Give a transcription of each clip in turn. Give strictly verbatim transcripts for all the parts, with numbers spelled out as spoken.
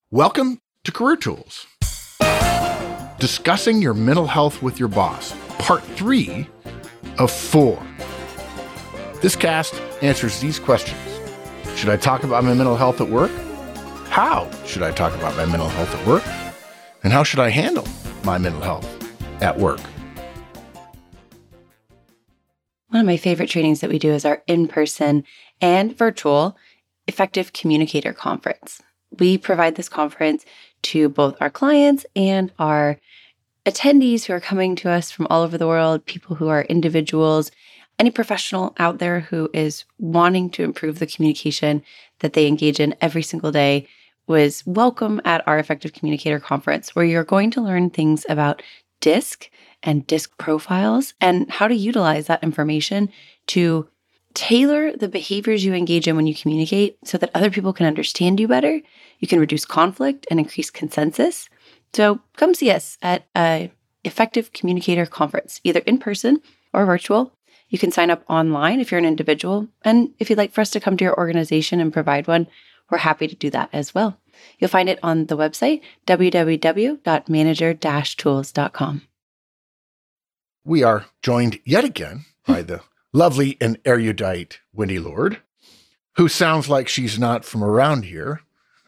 Welcome to Career Tools. Discussing your mental health with your boss, part three of four. This cast answers these questions. Should I talk about my mental health at work? How should I talk about my mental health at work? And how should I handle my mental health at work? One of my favorite trainings that we do is our in-person and virtual Effective Communicator Conference. We provide this conference to both our clients and our attendees who are coming to us from all over the world, people who are individuals, any professional out there who is wanting to improve the communication that they engage in every single day was welcome at our Effective Communicator Conference, where you're going to learn things about DISC and DISC profiles and how to utilize that information to tailor the behaviors you engage in when you communicate so that other people can understand you better. You can reduce conflict and increase consensus. So come see us at a Effective Communicator Conference, either in person or virtual. You can sign up online if you're an individual. And if you'd like for us to come to your organization and provide one, we're happy to do that as well. You'll find it on the website, w w w dot manager dash tools dot com. We are joined yet again by the lovely and erudite Wendy Lord, who sounds like she's not from around here.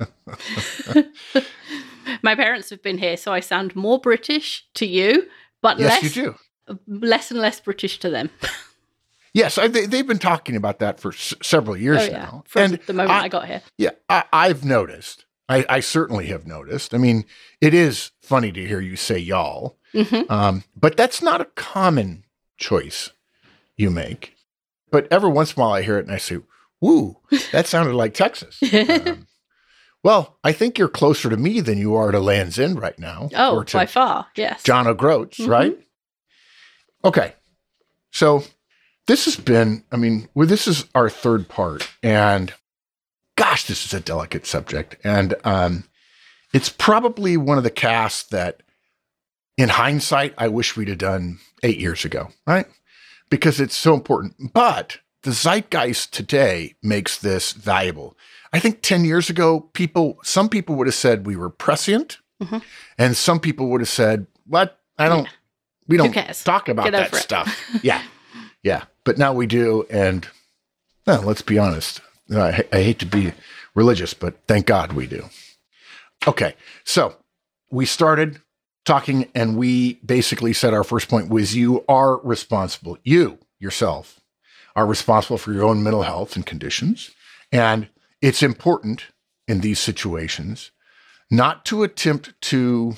My parents have been here, so I sound more British to you, but yes, less, you do. less and less British to them. Yes, I, they, they've been talking about that for s- several years oh, yeah. now. From and the moment I, I got here. Yeah, I, I've noticed. I, I certainly have noticed. I mean, it is funny to hear you say y'all, Mm-hmm. um, but that's not a common choice you make. But every once in a while I hear it and I say, woo, that sounded like Texas. Um, well, I think you're closer to me than you are to Land's End right now. Oh, or to by far, yes. John O'Groats, Mhm. right? Okay. So this has been, I mean, well, this is our third part. And gosh, this is a delicate subject. And um, it's probably one of the casts that, in hindsight, I wish we'd have done eight years ago, right? Because it's so important. But the zeitgeist today makes this valuable. I think ten years ago, people, some people would have said we were prescient, Mhm. and some people would have said, what? I don't, Yeah. we Who don't cares? talk about Get that over it. stuff. Yeah. Yeah. But now we do. And well, let's be honest. I, I hate to be religious, but thank God we do. Okay. So we started talking, and we basically said our first point was you are responsible. You yourself are responsible for your own mental health and conditions. And it's important in these situations not to attempt to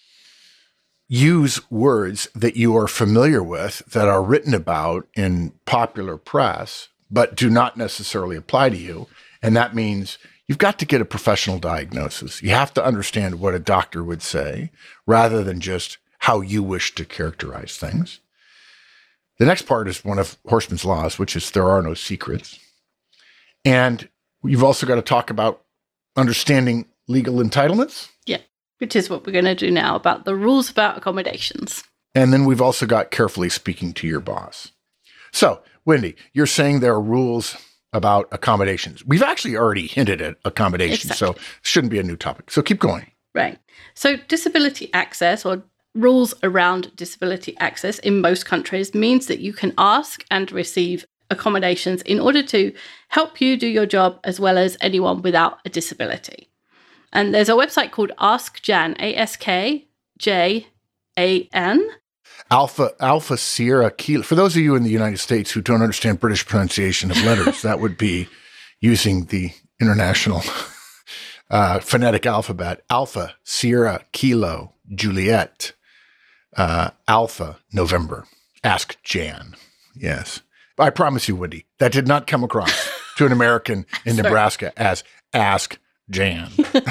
use words that you are familiar with that are written about in popular press, but do not necessarily apply to you. And that means you've got to get a professional diagnosis. You have to understand what a doctor would say rather than just how you wish to characterize things. The next part is one of Horstman's laws, which is there are no secrets. And you've also got to talk about understanding legal entitlements. Yeah, which is what we're going to do now about the rules about accommodations. And then we've also got carefully speaking to your boss. So, Wendy, you're saying there are rules about accommodations. We've actually already hinted at accommodations, Exactly. so it shouldn't be a new topic. So keep going. Right. So disability access, or rules around disability access in most countries, means that you can ask and receive accommodations in order to help you do your job as well as anyone without a disability. And there's a website called Ask Jan, A S K J A N. Alpha Alpha Sierra Kilo. For those of you in the United States who don't understand British pronunciation of letters, that would be using the international uh, phonetic alphabet. Alpha Sierra Kilo Juliet uh, Alpha November. Ask Jan. Yes. I promise you, Wendy, that did not come across to an American in Nebraska as Ask Jan.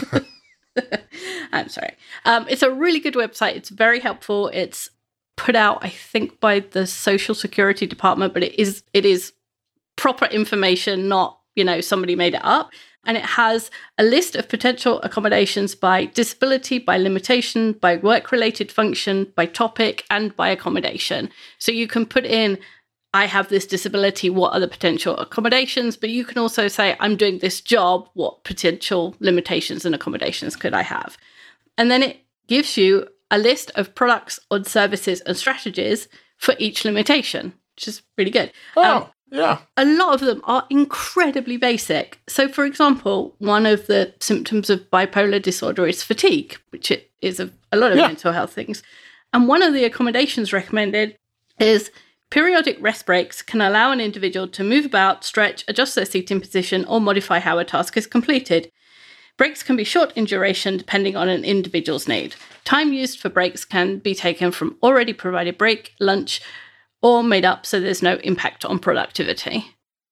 I'm sorry. Um, it's a really good website. It's very helpful. It's put out, I think, by the Social Security Department, but it is it is proper information, not, you know, somebody made it up. And it has a list of potential accommodations by disability, by limitation, by work-related function, by topic, and by accommodation. So you can put in I have this disability, what are the potential accommodations? But you can also say, I'm doing this job, what potential limitations and accommodations could I have? And then it gives you a list of products or services and strategies for each limitation, which is really good. Oh, um, yeah. A lot of them are incredibly basic. So, for example, one of the symptoms of bipolar disorder is fatigue, which it is a, a lot of Yeah. mental health things. And one of the accommodations recommended is periodic rest breaks can allow an individual to move about, stretch, adjust their seating position, or modify how a task is completed. Breaks can be short in duration depending on an individual's need. Time used for breaks can be taken from already provided break, lunch, or made up so there's no impact on productivity.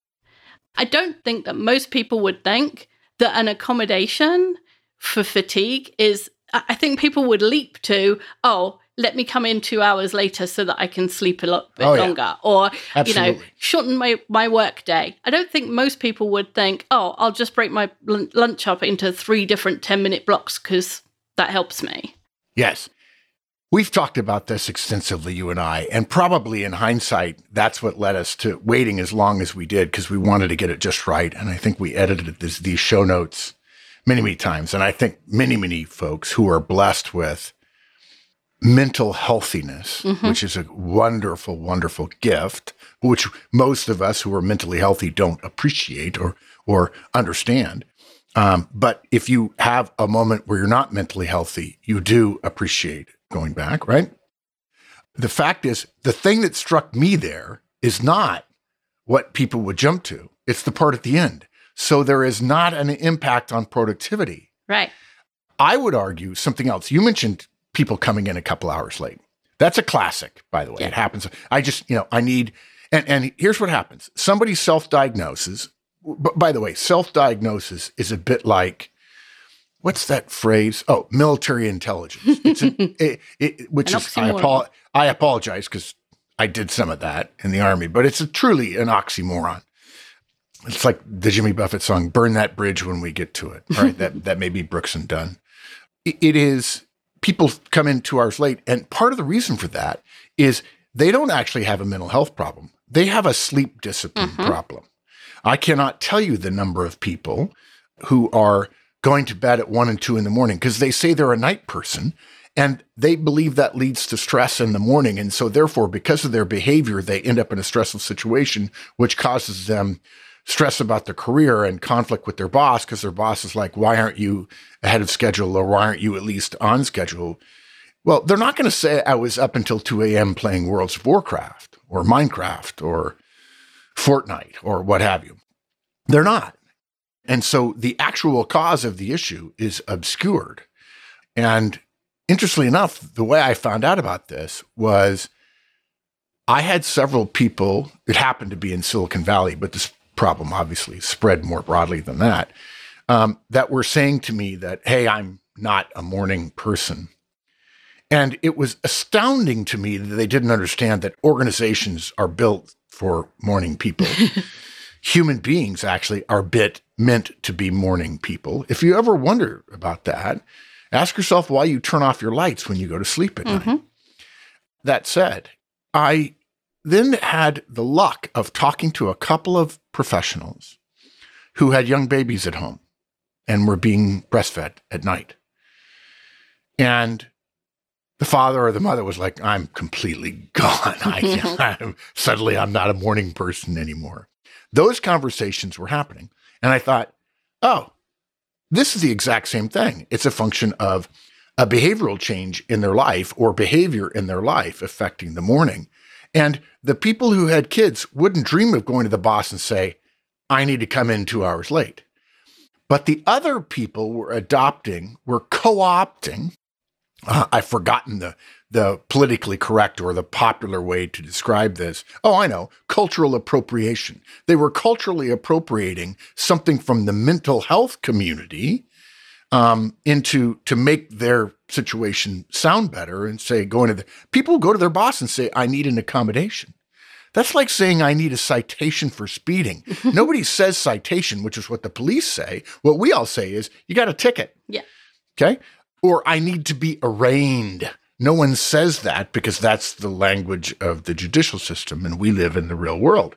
I don't think that most people would think that an accommodation for fatigue is, I think people would leap to, oh, let me come in two hours later so that I can sleep a lot bit Oh, yeah. longer. Or, Absolutely. you know, shorten my, my work day. I don't think most people would think, oh, I'll just break my l- lunch up into three different ten-minute blocks because that helps me. Yes. We've talked about this extensively, you and I, and probably in hindsight, that's what led us to waiting as long as we did because we wanted to get it just right. And I think we edited this, these show notes many, many times. And I think many, many folks who are blessed with mental healthiness, Mm-hmm. which is a wonderful, wonderful gift, which most of us who are mentally healthy don't appreciate or or understand. Um, but if you have a moment where you're not mentally healthy, you do appreciate going back, right? The fact is, the thing that struck me there is not what people would jump to. It's the part at the end. So there is not an impact on productivity. Right. I would argue something else. You mentioned people coming in a couple hours late. That's a classic, by the way. Yeah. It happens. I just, you know, I need, and, and here's what happens. Somebody self-diagnoses. B- by the way, self-diagnosis is a bit like, what's that phrase? Oh, military intelligence. It's a, it, it, which An is, I, oxymoron. apo- I apologize because I did some of that in the Army, but it's a, truly an oxymoron. It's like the Jimmy Buffett song, "Burn That Bridge When We Get to It." All right, that, that may be Brooks and Dunn. It, it is, people come in two hours late, and part of the reason for that is they don't actually have a mental health problem. They have a sleep discipline Mhm. problem. I cannot tell you the number of people who are going to bed at one and two in the morning because they say they're a night person and they believe that leads to stress in the morning. And so therefore, because of their behavior, they end up in a stressful situation, which causes them stress about their career and conflict with their boss because their boss is like, why aren't you ahead of schedule or why aren't you at least on schedule? Well, they're not going to say I was up until two a.m. playing Worlds of Warcraft or Minecraft or Fortnite or what have you. They're not. And so the actual cause of the issue is obscured. And interestingly enough, the way I found out about this was I had several people, it happened to be in Silicon Valley, but this problem obviously spread more broadly than that, um, that were saying to me that, hey, I'm not a morning person. And it was astounding to me that they didn't understand that organizations are built for morning people. Human beings actually are bit meant to be morning people. If you ever wonder about that, ask yourself why you turn off your lights when you go to sleep at Mm-hmm. night. That said, I then had the luck of talking to a couple of professionals who had young babies at home and were being breastfed at night. And the father or the mother was like, I'm completely gone. I can't, I'm, suddenly I'm not a morning person anymore. Those conversations were happening. And I thought, oh, this is the exact same thing. It's a function of a behavioral change in their life or behavior in their life affecting the morning. And the people who had kids wouldn't dream of going to the boss and say, I need to come in two hours late. But the other people were adopting, were co-opting, uh, I've forgotten the, the politically correct or the popular way to describe this. Oh, I know, cultural appropriation. They were culturally appropriating something from the mental health community um, into to make their situation sound better and say, going to the people go to their boss and say, I need an accommodation. That's like saying I need a citation for speeding. Nobody says citation, which is what the police say. What we all say is you got a ticket. Yeah. Okay. Or I need to be arraigned. no one says that because that's the language of the judicial system, and we live in the real world.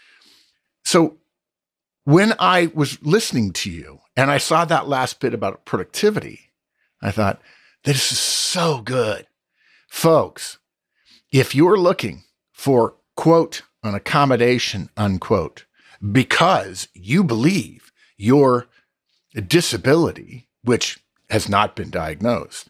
So when I was listening to you and I saw that last bit about productivity, I thought, this is so good. Folks, if you're looking for, quote, an accommodation, unquote, because you believe your disability, which has not been diagnosed,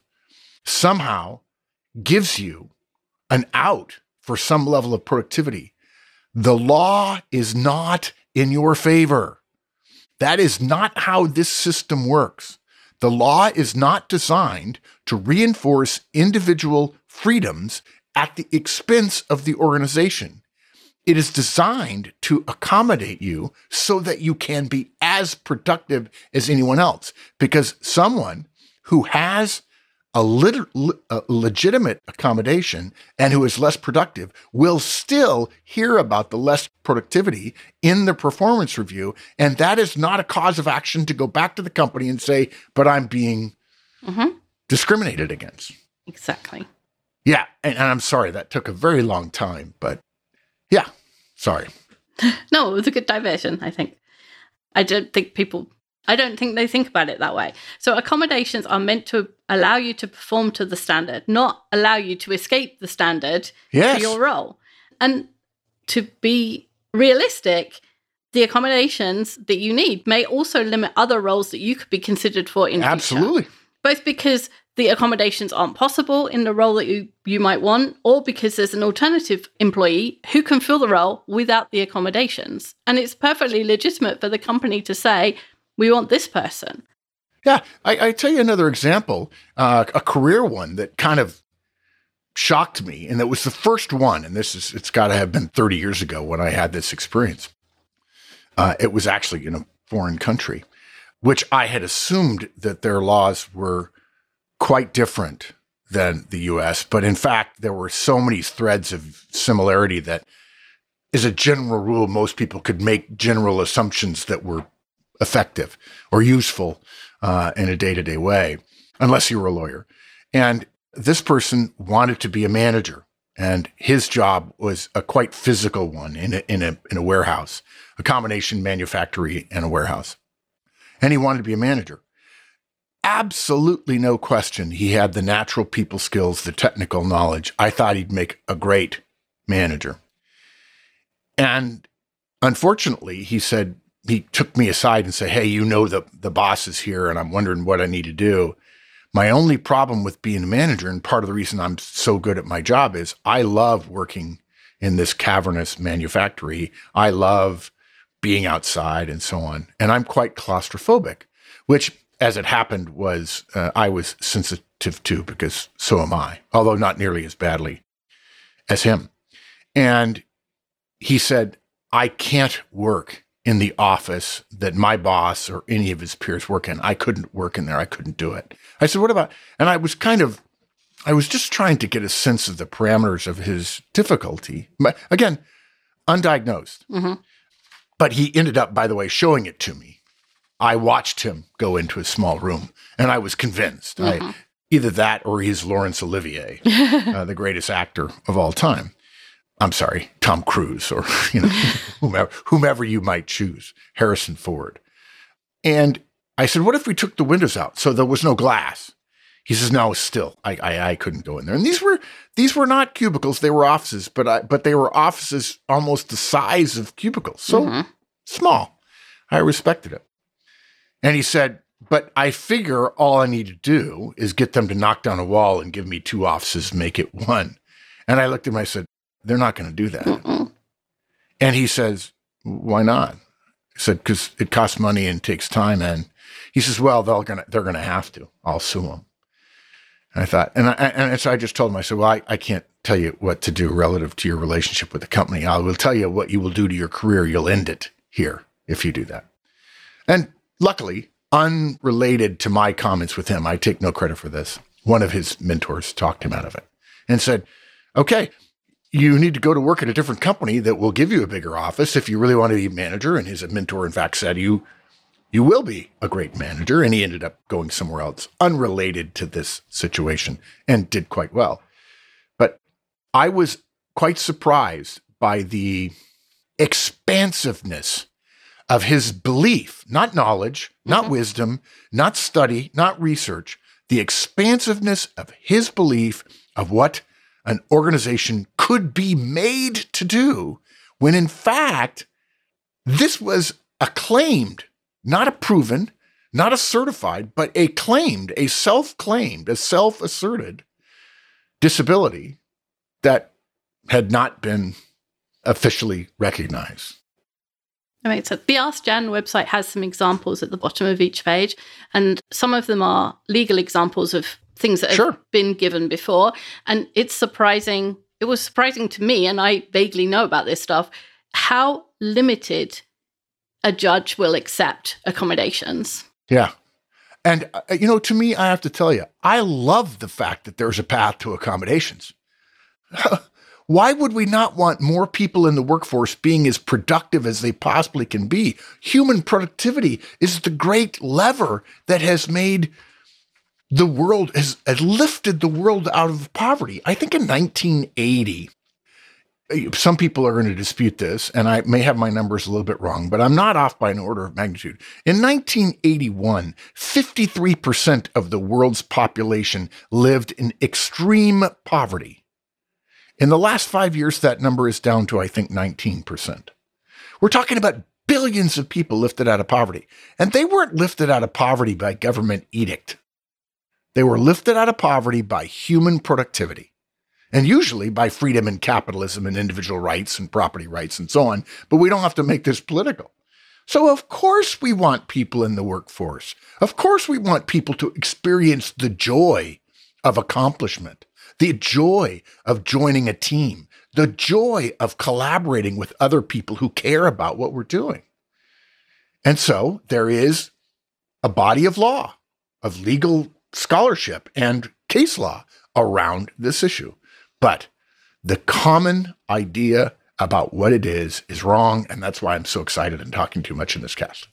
somehow gives you an out for some level of productivity, the law is not in your favor. That is not how this system works. The law is not designed to reinforce individual freedoms at the expense of the organization. It is designed to accommodate you so that you can be as productive as anyone else. Because someone who has a, lit- a legitimate accommodation and who is less productive will still hear about the less productivity in the performance review. And that is not a cause of action to go back to the company and say, but I'm being mm-hmm. discriminated against. Exactly. Yeah. And, and I'm sorry, that took a very long time, but yeah, sorry. No, it was a good diversion, I think. I don't think people, I don't think they think about it that way. So accommodations are meant to allow you to perform to the standard, not allow you to escape the standard yes. for your role. And to be realistic, the accommodations that you need may also limit other roles that you could be considered for in Absolutely. future. Both because the accommodations aren't possible in the role that you, you might want, or because there's an alternative employee who can fill the role without the accommodations. And it's perfectly legitimate for the company to say, we want this person. Yeah. I, I tell you another example, uh, a career one that kind of shocked me. And it was the first one. And this is, it's got to have been thirty years ago when I had this experience. Uh, it was actually in a foreign country, which I had assumed that their laws were quite different than the U S. But in fact, there were so many threads of similarity that as a general rule, most people could make general assumptions that were effective or useful uh, in a day-to-day way, unless you were a lawyer. And this person wanted to be a manager, and his job was a quite physical one in a, in a, in a warehouse, a combination manufactory and a warehouse. And he wanted to be a manager. Absolutely no question. He had the natural people skills, the technical knowledge. I thought he'd make a great manager. And unfortunately, he said, he took me aside and said, hey, you know, the, the boss is here and I'm wondering what I need to do. My only problem with being a manager, and part of the reason I'm so good at my job, is I love working in this cavernous manufactory. I love being outside and so on. And I'm quite claustrophobic, which, as it happened, was uh, I was sensitive to, because so am I, although not nearly as badly as him. And he said, I can't work in the office that my boss or any of his peers work in. I couldn't work in there. I couldn't do it. I said, what about, and I was kind of, I was just trying to get a sense of the parameters of his difficulty. But again, undiagnosed. Mm-hmm. But he ended up, by the way, showing it to me. I watched him go into a small room, and I was convinced. Mm-hmm. I, either that or he's Laurence Olivier, uh, the greatest actor of all time. I'm sorry, Tom Cruise, or you know, whomever, whomever you might choose, Harrison Ford. And I said, what if we took the windows out so there was no glass? He says, no, still, I, I, I couldn't go in there. And these were these were not cubicles; they were offices, but I, but they were offices almost the size of cubicles, so mm-hmm. small. I respected it. And he said, but I figure all I need to do is get them to knock down a wall and give me two offices, make it one. And I looked at him, I said, they're not going to do that. Mm-mm. And he says, why not? I said, because it costs money and takes time. And he says, well, they're going to, they're going to have to. I'll sue them. And I thought, and I, and so I just told him, I said, well, I, I can't tell you what to do relative to your relationship with the company. I will tell you what you will do to your career. You'll end it here if you do that. And luckily, unrelated to my comments with him, I take no credit for this, one of his mentors talked him out of it and said, okay, you need to go to work at a different company that will give you a bigger office if you really want to be a manager. And his mentor, in fact, said, you you will be a great manager. And he ended up going somewhere else unrelated to this situation and did quite well. I was quite surprised by the expansiveness of his belief, not knowledge, not mm-hmm. wisdom, not study, not research, the expansiveness of his belief of what an organization could be made to do, when in fact, this was a claimed, not a proven, not a certified, but a claimed, a self-claimed, a self-asserted disability that had not been officially recognized. I mean, so the Ask Jan website has some examples at the bottom of each page, and some of them are legal examples of things that sure. have been given before. And it's surprising, it was surprising to me, and I vaguely know about this stuff, how limited a judge will accept accommodations. Yeah. And, uh, you know, to me, I have to tell you, I love the fact that there's a path to accommodations. Why would we not want more people in the workforce being as productive as they possibly can be? Human productivity is the great lever that has made the world, has, has lifted the world out of poverty. I think in nineteen eighty, some people are going to dispute this, and I may have my numbers a little bit wrong, but I'm not off by an order of magnitude. In nineteen eighty-one, fifty-three percent of the world's population lived in extreme poverty. In the last five years, that number is down to, I think, nineteen percent. We're talking about billions of people lifted out of poverty. And they weren't lifted out of poverty by government edict. They were lifted out of poverty by human productivity, and usually by freedom and capitalism and individual rights and property rights and so on. But we don't have to make this political. So of course we want people in the workforce. Of course we want people to experience the joy of accomplishment, the joy of joining a team, the joy of collaborating with other people who care about what we're doing. And so there is a body of law, of legal scholarship and case law around this issue. But the common idea about what it is is wrong, and that's why I'm so excited and talking too much in this cast.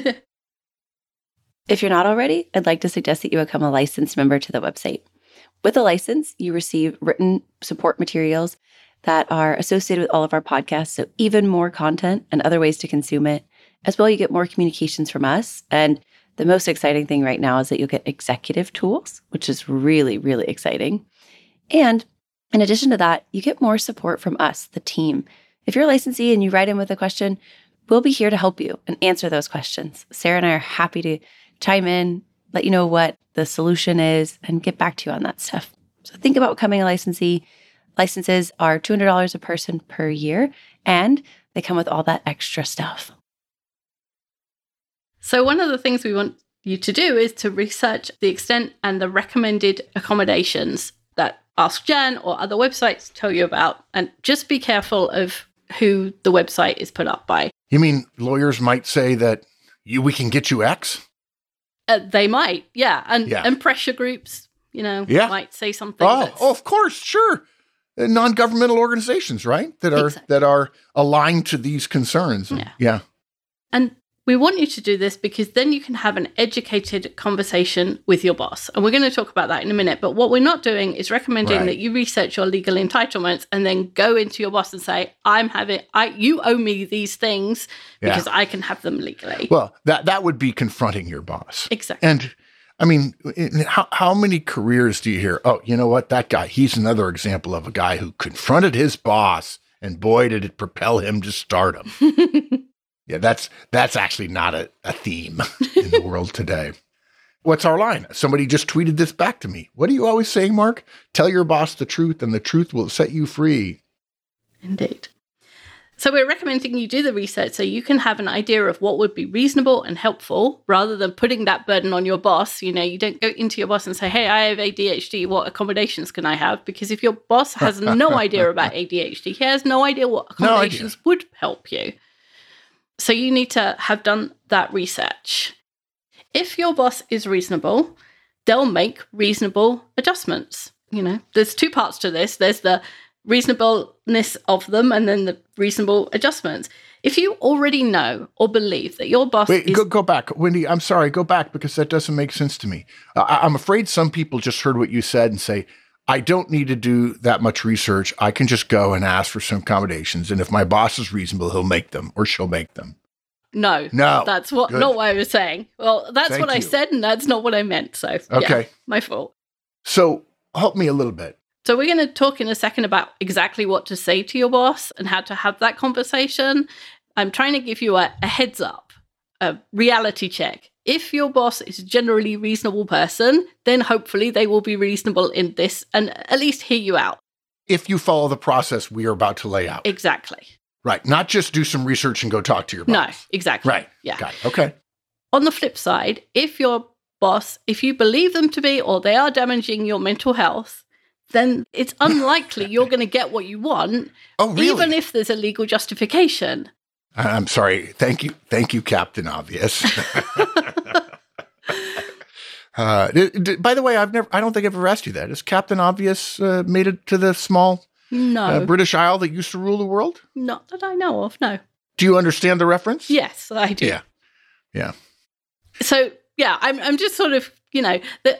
If you're not already, I'd like to suggest that you become a licensed member to the website. With a license, you receive written support materials that are associated with all of our podcasts, so even more content and other ways to consume it. As well, you get more communications from us. And the most exciting thing right now is that you'll get executive tools, which is really, really exciting. And in addition to that, you get more support from us, the team. If you're a licensee and you write in with a question, we'll be here to help you and answer those questions. Sarah and I are happy to chime in, let you know what the solution is, and get back to you on that stuff. So think about becoming a licensee. Licenses are two hundred dollars a person per year, and they come with all that extra stuff. So one of the things we want you to do is to research the extent and the recommended accommodations that Ask Jan or other websites tell you about, and just be careful of who the website is put up by. You mean lawyers might say that you we can get you X? Uh, they might, yeah. And yeah. and pressure groups, you know, yeah. might say something. Oh, that's... oh, of course, sure. Uh, non-governmental organizations, right? That are exactly. that are aligned to these concerns. Yeah. yeah. And we want you to do this because then you can have an educated conversation with your boss. And we're going to talk about that in a minute. But what we're not doing is recommending right. that you research your legal entitlements and then go into your boss and say, I'm having, I, you owe me these things because yeah. I can have them legally. Well, that, that would be confronting your boss. Exactly. And I mean, how, how many careers do you hear? Oh, you know what? That guy, he's another example of a guy who confronted his boss, and boy, did it propel him to stardom. Yeah, that's that's actually not a, a theme in the world today. What's our line? Somebody just tweeted this back to me. What are you always saying, Mark? Tell your boss the truth, and the truth will set you free. Indeed. So we're recommending you do the research so you can have an idea of what would be reasonable and helpful rather than putting that burden on your boss. You know, you don't go into your boss and say, hey, I have A D H D. What accommodations can I have? Because if your boss has no idea about A D H D, he has no idea what accommodations no idea. would help you. So you need to have done that research. If your boss is reasonable, they'll make reasonable adjustments. You know, there's two parts to this. There's the reasonableness of them and then the reasonable adjustments. If you already know or believe that your boss Wait, is... go, go back. Wendy, I'm sorry, go back because that doesn't make sense to me. Uh, I'm afraid some people just heard what you said and say, I don't need to do that much research. I can just go and ask for some accommodations. And if my boss is reasonable, he'll make them or she'll make them. No, No. That's what Good. not what I was saying. Well, that's Thank what I you. said, and that's not what I meant. So, Okay. yeah, my fault. So help me a little bit. So we're going to talk in a second about exactly what to say to your boss and how to have that conversation. I'm trying to give you a, a heads up, a reality check. If your boss is a generally reasonable person, then hopefully they will be reasonable in this and at least hear you out. If you follow the process we are about to lay out. Exactly. Right. Not just do some research and go talk to your boss. No, exactly. Right. Yeah. Got it. Okay. On the flip side, if your boss, if you believe them to be or they are damaging your mental health, then it's unlikely you're going to get what you want, Oh, really? even if there's a legal justification. I'm sorry. Thank you. Thank you, Captain Obvious. uh, d- d- by the way, I've never, I don't think I've ever asked you that. Has Captain Obvious uh, made it to the small No, uh, British Isle that used to rule the world? not that I know of, no. Do you understand the reference? Yes, I do. Yeah. Yeah. So, yeah, I'm I'm just sort of, you know, that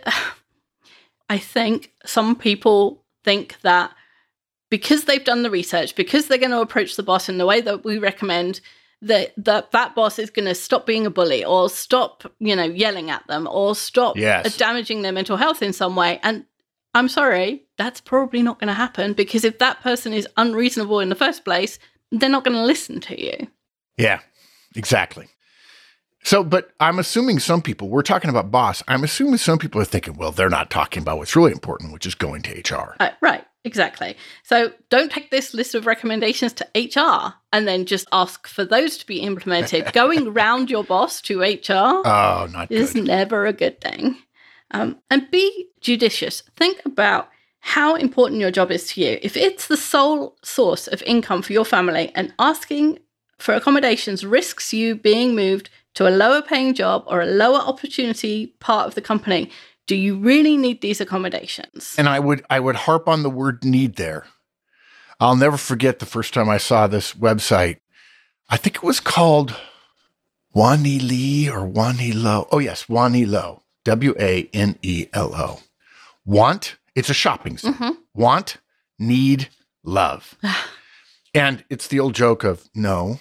I think some people think that because they've done the research, because they're going to approach the boss in the way that we recommend, that that, that boss is going to stop being a bully or stop, you know, yelling at them or stop Yes. damaging their mental health in some way. And I'm sorry, that's probably not going to happen, because if that person is unreasonable in the first place, they're not going to listen to you. Yeah, exactly. So, but I'm assuming some people, we're talking about boss, I'm assuming some people are thinking, well, they're not talking about what's really important, which is going to H R. Uh, right, exactly. So don't take this list of recommendations to H R and then just ask for those to be implemented. Going round your boss to H R Oh, not is good. never a good thing. Um, and be judicious. Think about how important your job is to you. If it's the sole source of income for your family and asking for accommodations risks you being moved to a lower paying job or a lower opportunity part of the company, do you really need these accommodations? And I would I would harp on the word need there. I'll never forget the first time I saw this website. I think it was called Wanelo or Wanelo. Oh, yes, Wanelo. W A N E L O. Want, it's a shopping center. Mhm. Want, need, love. And it's the old joke of no,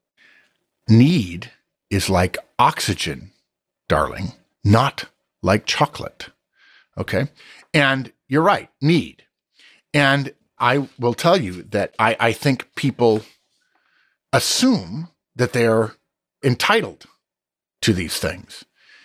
need is like oxygen, darling, not like chocolate. Okay. And you're right, need. And I will tell you that I, I think people assume that they're entitled to these things.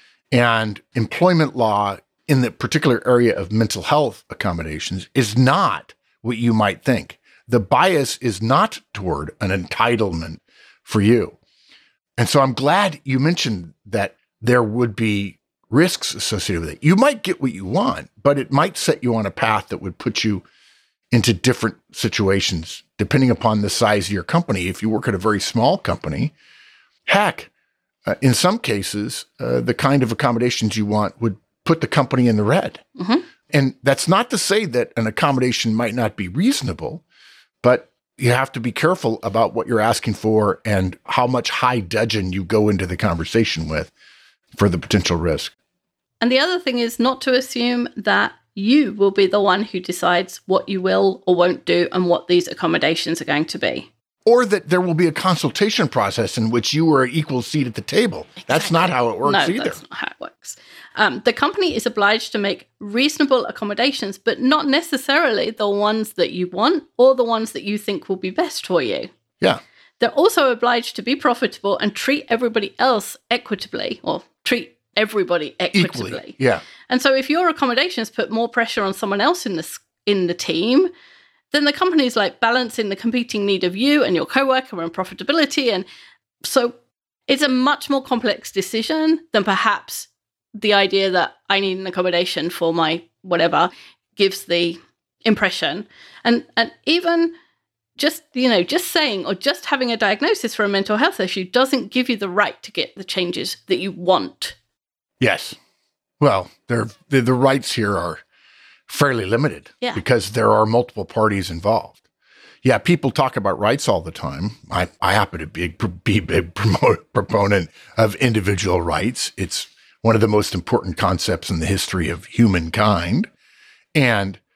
And employment law in the particular area of mental health accommodations is not what you might think. The bias is not toward an entitlement for you. And so I'm glad you mentioned that there would be risks associated with it. You might get what you want, but it might set you on a path that would put you into different situations, depending upon the size of your company. If you work at a very small company, heck, uh, in some cases, uh, the kind of accommodations you want would put the company in the red. Mm-hmm. And that's not to say that an accommodation might not be reasonable, but you have to be careful about what you're asking for and how much high dudgeon you go into the conversation with for the potential risk. And the other thing is not to assume that you will be the one who decides what you will or won't do and what these accommodations are going to be. Or that there will be a consultation process in which you are an equal seat at the table. Exactly. That's not how it works no, either. That's not how it works. Um, the company is obliged to make reasonable accommodations, but not necessarily the ones that you want or the ones that you think will be best for you. Yeah. They're also obliged to be profitable and treat everybody else equitably, or treat everybody equitably. Equally. Yeah. And so if your accommodations put more pressure on someone else in the, in the team, then the company's like balancing the competing need of you and your coworker and profitability. And so it's a much more complex decision than perhaps the idea that I need an accommodation for my whatever gives the impression. And and even just, you know, just saying or just having a diagnosis for a mental health issue doesn't give you the right to get the changes that you want. Yes. Well, the, the rights here are fairly limited yeah. because there are multiple parties involved. Yeah, people talk about rights all the time. I, I happen to be, be a big proponent of individual rights. It's one of the most important concepts in the history of humankind. And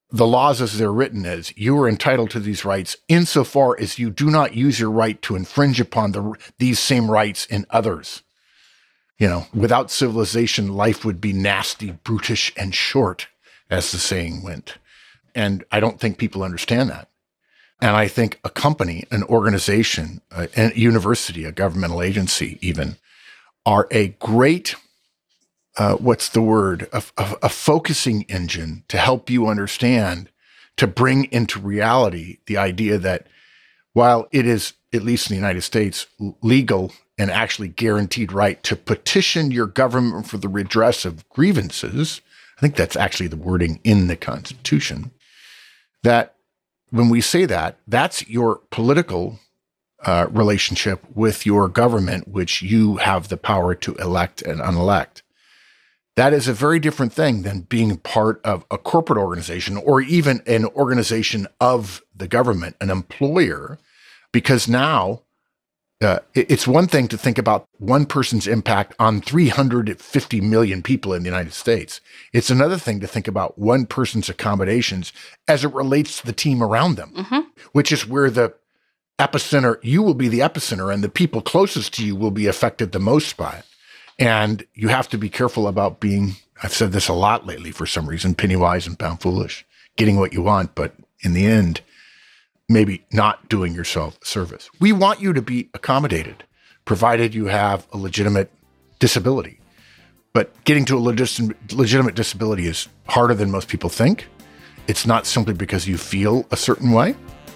the laws as they're written is you are entitled to these rights insofar as you do not use your right to infringe upon the, these same rights in others. You know, without civilization, life would be nasty, brutish, and short, as the saying went. And I don't think people understand that. And I think a company, an organization, a, a university, a governmental agency even, are a great Uh, what's the word, a, a, a focusing engine to help you understand, to bring into reality the idea that while it is, at least in the United States, legal and actually guaranteed right to petition your government for the redress of grievances, I think that's actually the wording in the Constitution, that when we say that, that's your political uh, relationship with your government, which you have the power to elect and unelect. That is a very different thing than being part of a corporate organization or even an organization of the government, an employer, because now uh, it's one thing to think about one person's impact on three hundred fifty million people in the United States. It's another thing to think about one person's accommodations as it relates to the team around them, mm-hmm. which is where the epicenter, you will be the epicenter and the people closest to you will be affected the most by it. And you have to be careful about being, I've said this a lot lately for some reason, penny wise and pound foolish, getting what you want, but in the end, maybe not doing yourself a service. We want you to be accommodated, provided you have a legitimate disability. But getting to a legis- legitimate disability is harder than most people think. It's not simply because you feel a certain way.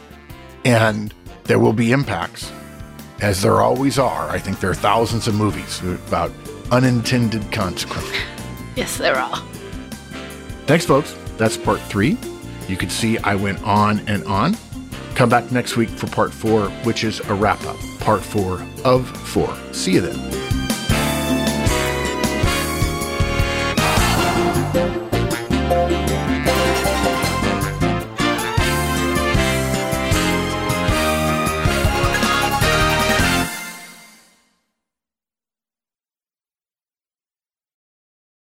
And there will be impacts, as there always are. I think there are thousands of movies about unintended consequences. Yes, there are. Thanks, folks. That's part three. You can see I went on and on. Come back next week for part four, which is a wrap-up. Part four of four. See you then.